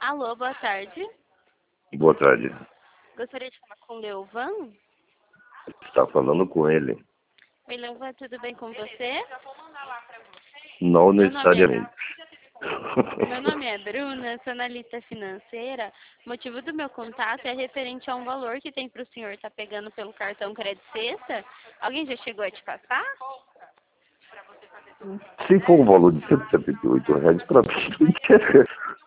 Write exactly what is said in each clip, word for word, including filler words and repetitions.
Alô, boa tarde. Boa tarde. Gostaria de falar com o Leovan? Você está falando com ele? Oi, Leovan, tudo bem com você? Não Meu nome é... necessariamente. Meu nome é Bruna, sou analista financeira. O motivo do meu contato é referente a um valor que tem para o senhor estar pegando pelo cartão Crédito Sexta. Alguém já chegou a te passar? Se for um valor de cento e setenta e oito reais, para mim não interessa.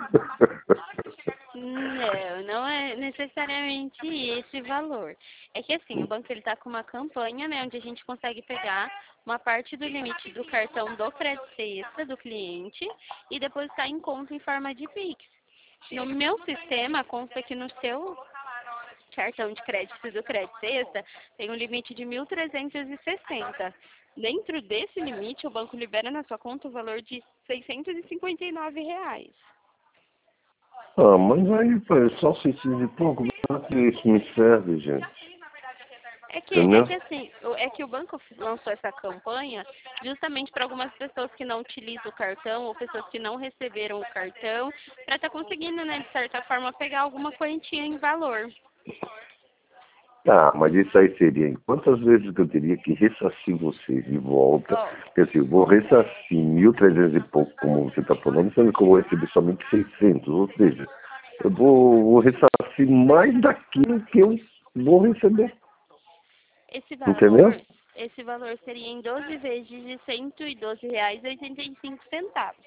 Não, não é necessariamente esse valor. É que assim, o banco ele está com uma campanha, né, onde a gente consegue pegar uma parte do limite do cartão do Crédito Sexta do cliente e depositar em conta em forma de Pix. No meu sistema, consta que no seu cartão de crédito do Crédito Sexta tem um limite de mil trezentos e sessenta. Dentro desse limite, o banco libera na sua conta o valor de seiscentos e cinquenta e nove reais. Ah, mas aí, pô, é só seiscentos e pouco, para que isso me serve, gente? É que, é Entendeu? que assim, o- é que o banco lançou essa campanha justamente para algumas pessoas que não utilizam o cartão ou pessoas que não receberam o cartão, para estar conseguindo, né, de certa forma, pegar alguma quantia em valor. Ah, mas isso aí seria em quantas vezes que eu teria que ressarcir vocês de volta? Ó, Porque assim, eu vou ressarcir mil e trezentos e pouco, como você está falando, sendo que eu vou receber somente seiscentos, ou seja, eu vou, vou ressarcir mais daquilo que eu vou receber. esse Entendeu? valor, esse valor seria em doze vezes de cento e doze reais e oitenta e cinco centavos.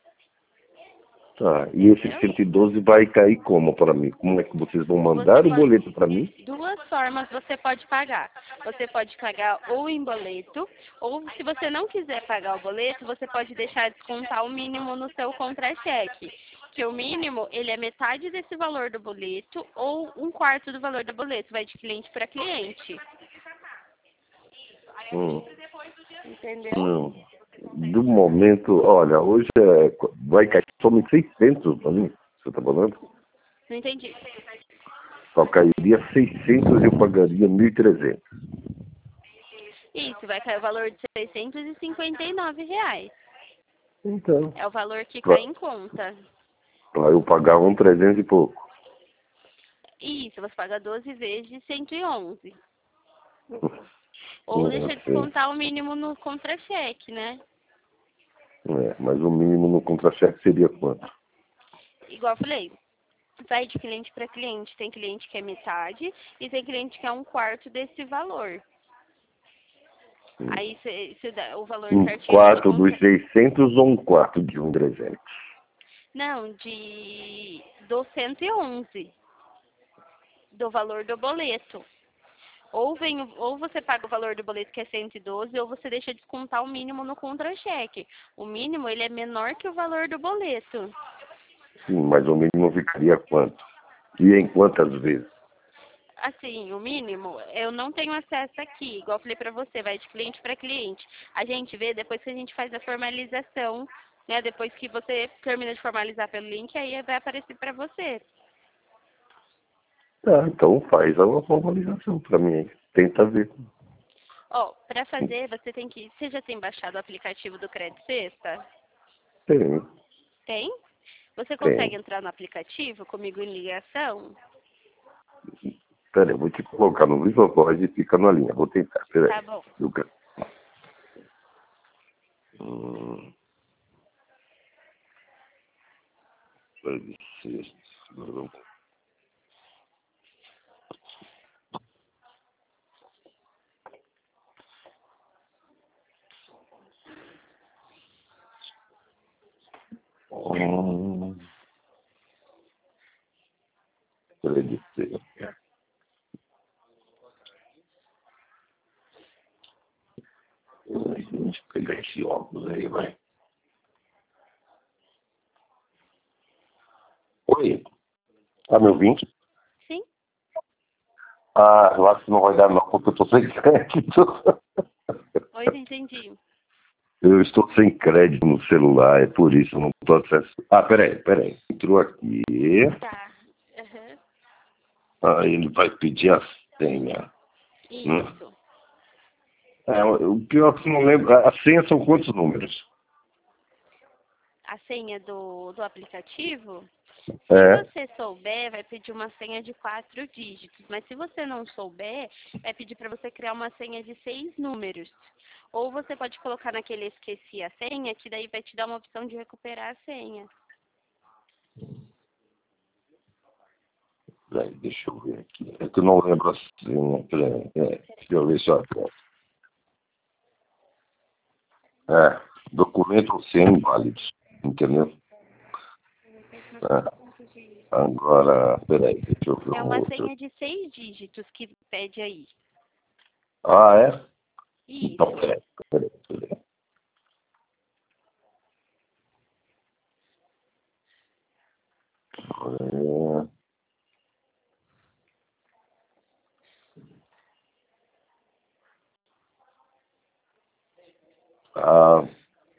Tá, e esse Entendeu? cento e doze vai cair como para mim? Como é que vocês vão Você mandar o pode, boleto para mim? duas formas você pode pagar. Você pode pagar ou em boleto, ou se você não quiser pagar o boleto, você pode deixar descontar o mínimo no seu contra-cheque. Que o mínimo, ele é metade desse valor do boleto ou um quarto do valor do boleto, vai de cliente para cliente. Hum, Entendeu? não. Do momento, olha, hoje é, vai cair somente seiscentos para mim, você está falando? Não entendi. Só cairia seiscentos e eu pagaria mil e trezentos. Isso, vai cair o valor de seiscentos e cinquenta e nove reais. Então, É o valor que cai para em conta. eu pagar um trezentos e pouco. Isso, você paga doze vezes de cento e onze. Ou Hum, deixa de sim. descontar o mínimo no contra-cheque, né? É, mas o mínimo no contra-cheque seria quanto? Igual eu falei, vai de cliente para cliente. Tem cliente que é metade e tem cliente que é um quarto desse valor. Hum. Aí se, se dá o valor Um certinho a gente quarto dos consegue. seiscentos ou um quarto de um trezentos? Não, de do cento e onze, do valor do boleto. Ou, vem, o- ou você paga o valor do boleto que é cento e doze, ou você deixa descontar o mínimo no contra-cheque. O mínimo ele é menor que o valor do boleto. Sim, mas o mínimo ficaria quanto? E em quantas vezes? Assim, o mínimo, eu não tenho acesso aqui, igual eu falei pra você, vai de cliente para cliente. A gente vê depois que a gente faz a formalização, né? Depois que você termina de formalizar pelo link, aí vai aparecer pra você. Ah, então faz uma formalização para mim aí. Tenta ver. Ó, pra fazer, você tem que. Você já tem baixado o aplicativo do Crédito Sexta? Tem, Tem? Você consegue tem. entrar no aplicativo comigo em ligação? Pera aí, eu vou te colocar no Viva Voz e fica na linha. Vou tentar, pera Tá aí. bom. Luca. Hum, pode ser. Não. Hum, pode ser. Deixa eu pegar esse óculos aí, vai. Oi, tá me ouvindo? Sim? Ah, eu acho que não vai dar não, porque eu tô sem crédito. Oi, entendi. Eu estou sem crédito no celular, é por isso, eu não estou acesso. Ah, peraí, peraí. Entrou aqui. Tá. Aham. Aí ele vai pedir a senha. Né? Isso. É, o pior é que eu não lembro. A senha são quantos números? A senha do, do aplicativo? É. Se você souber, vai pedir uma senha de quatro dígitos, mas se você não souber, vai pedir para você criar uma senha de seis números. Ou você pode colocar naquele esqueci a senha, que daí vai te dar uma opção de recuperar a senha. Peraí, deixa eu ver aqui. É que eu não lembro assim. Peraí, é, deixa eu ver só. É, documento sem inválidos, entendeu? É. Agora, peraí, deixa eu ver É um uma outro. senha de seis dígitos que pede aí. Ah, é? Então, Isso. peraí, peraí, peraí. É, ah,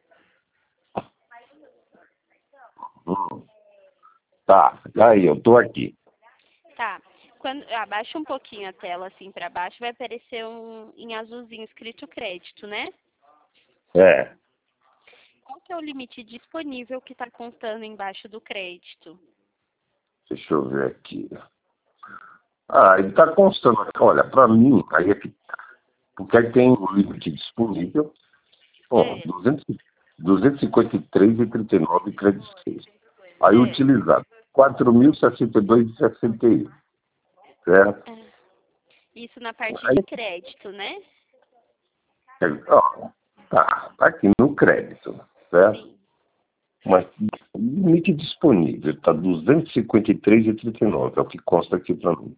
hum, tá, aí, eu tô aqui. Tá. Quando abaixa um pouquinho a tela assim para baixo, vai aparecer um em azulzinho escrito crédito, né? É, Qual que é o limite disponível que está constando embaixo do crédito? deixa eu ver aqui. Ah, ele tá constando aqui. Olha, pra mim, aí é que tá. Porque aí tem o limite disponível, ó, É, duzentos, duzentos e cinquenta e três e trinta e nove crédito seis. Aí é, utilizado, quatro mil e sessenta e dois e sessenta e um, certo? é. Isso na parte Aí, de crédito, né? ó, tá, tá aqui no crédito, certo? Sim. Mas o limite disponível está duzentos e cinquenta e três e trinta e nove, é o que consta aqui para mim.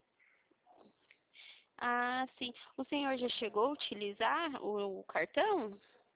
Ah, sim. O senhor já chegou a utilizar o, o cartão?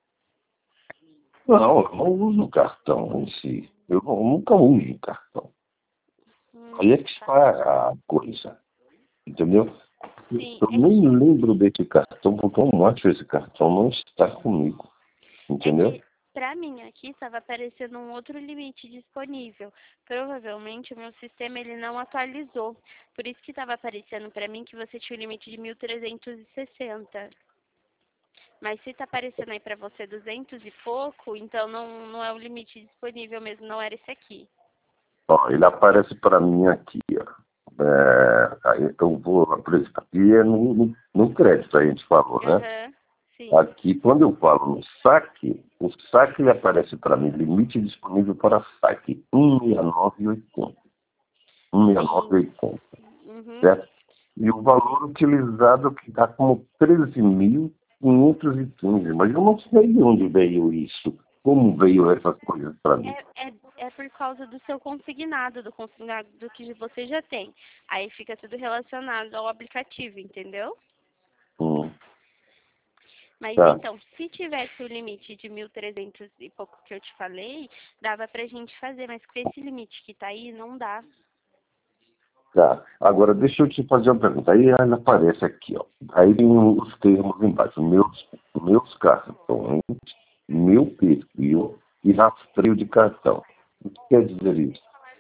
Não, eu não uso o cartão em si. Eu não- nunca uso o cartão. Aí é Hum, que tá. está a coisa, entendeu? Sim, Eu é nem que, lembro desse cartão, porque eu acho que esse cartão não está comigo, é entendeu? que para mim aqui estava aparecendo um outro limite disponível. Provavelmente o meu sistema ele não atualizou. Por isso que estava aparecendo para mim que você tinha o limite de mil trezentos e sessenta. Mas se está aparecendo aí para você duzentos e pouco, então não, não é o limite disponível mesmo, não era esse aqui. Ó, ele aparece para mim aqui, ó. É, aí eu vou, por exemplo, aqui é no, no, no crédito, a gente falou, né? Aham, sim. Aqui, quando eu falo no saque, o saque ele aparece para mim, limite disponível para saque, cento e sessenta e nove e oitenta. cento e sessenta e nove e Sim. oitenta, Uhum. certo? E o valor utilizado que dá como treze mil quinhentos e quinze. Mas eu não sei de onde veio isso, como veio essas coisas para mim. É, é, é por causa do seu consignado, do consignado do que você já tem. Aí fica tudo relacionado ao aplicativo, entendeu? Hum, Mas tá, então, se tivesse o limite de mil e trezentos e pouco que eu te falei, dava pra gente fazer, mas com esse limite que tá aí, não dá. tá. Agora, deixa eu te fazer uma pergunta. Aí ela aparece aqui, ó. Aí tem os termos embaixo. Meus, meus cartões, meu perfil e rastreio de cartão. O que quer dizer isso?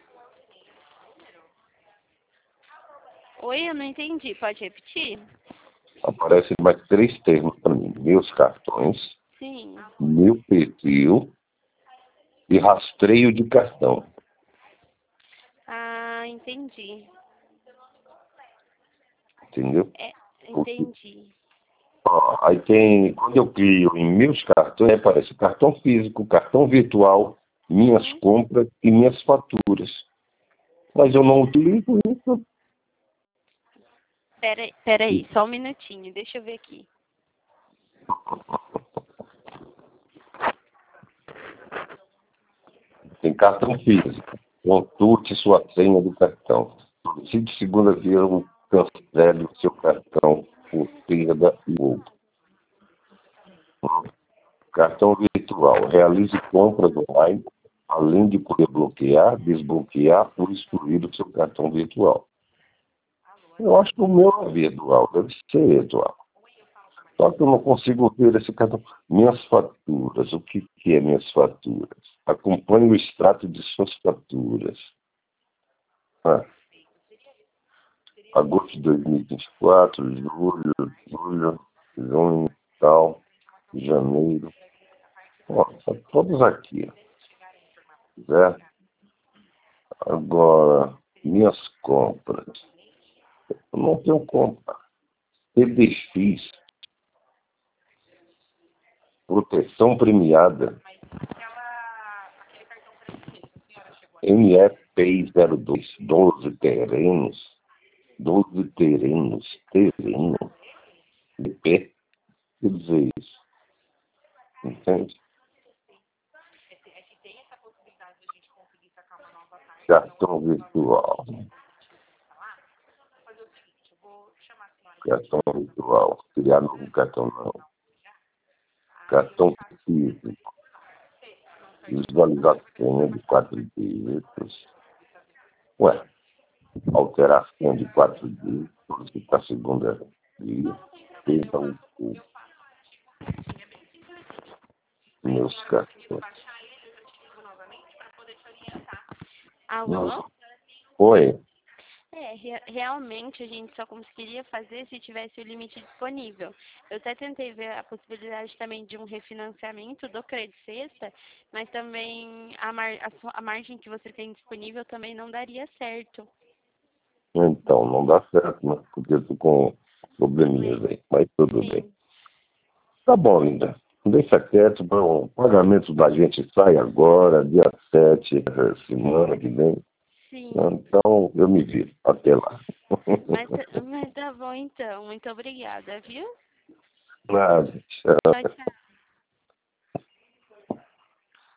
Oi, eu não entendi, pode repetir? Aparecem mais três termos para mim. Meus cartões, Sim. meu perfil e rastreio de cartão. Ah, entendi. Entendeu? É, O que- entendi. ó, aí tem, quando eu crio em meus cartões, aparece cartão físico, cartão virtual, minhas Uhum. compras e minhas faturas. Mas eu não utilizo isso. Pera, pera aí, só um minutinho, deixa eu ver aqui. Tem cartão físico. Consulte sua senha do cartão. Solicite segunda-feira um cancele o seu cartão por perda e roubo. Cartão virtual. Realize compras online, além de poder bloquear, desbloquear ou excluir o seu cartão virtual. Eu acho que o meu é virtual, deve ser virtual. Só que eu não consigo ver esse cartão. Minhas faturas, o que, que é minhas faturas? Acompanhe o extrato de suas faturas. Ah, agosto de dois mil e vinte e quatro, julho, julho, junho, tal, janeiro. Ó, tá todos aqui, certo? Agora, minhas compras. Eu não tenho compra. P D X, proteção premiada. M F P zero dois, doze terrenos. doze terrenos. Terreno. De pé. Quer dizer isso. Entende? Cartão virtual. Cartão virtual. Criar novo cartão não. Cartão físico. Visualizar senha de quatro dígitos. Ué, alteração de quatro dígitos para a segunda dia. Então, o meus cartões. Alô? Não. Oi. É, re realmente a gente só conseguiria fazer se tivesse o limite disponível. Eu até tentei ver a possibilidade também de um refinanciamento do Credit Sexta, mas também a, mar a, a margem que você tem disponível também não daria certo. Então, não dá certo, né? Porque eu tô com probleminhas aí, mas tudo Sim. bem. Tá bom, linda. Deixa quieto, o pagamento da gente sai agora, dia sete, semana que vem. Sim. Então, eu me viro. Até lá. Mas, mas tá bom então. Muito obrigada, viu? Nada, tchau. Tchau, tchau.